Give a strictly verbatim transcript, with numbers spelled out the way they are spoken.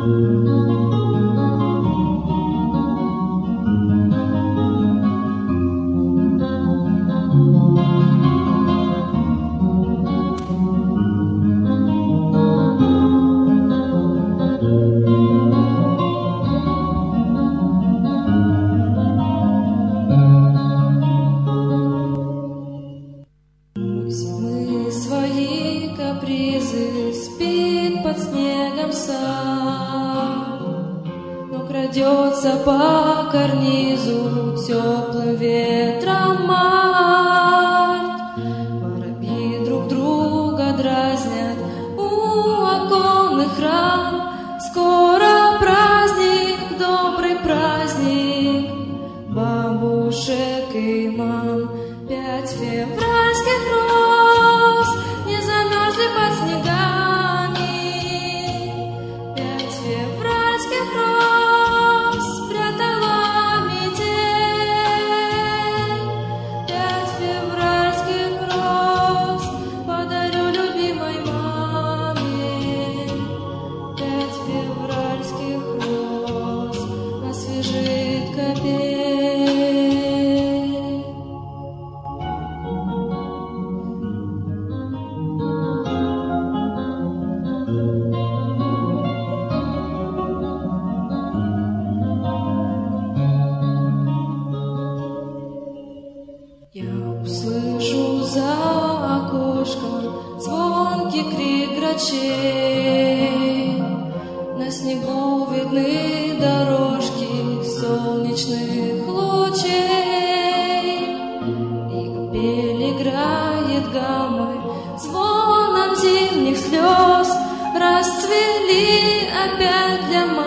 Крадется по карнизу теплым ветром мать. Воробьи друг друга дразнят у оконных рам. Скоро праздник, добрый праздник бабушек и мам. Пять февральских роз не замерзли под снегами. Пять февральских роз спрятала метель. Пять февральских роз подарю любимой маме. Пять февральских роз освежит капель. Я услышу за окошком звонкий крик грачей. На снегу видны дорожки солнечных лучей. И капель играет гаммой звоном зимних слез. Расцвели опять для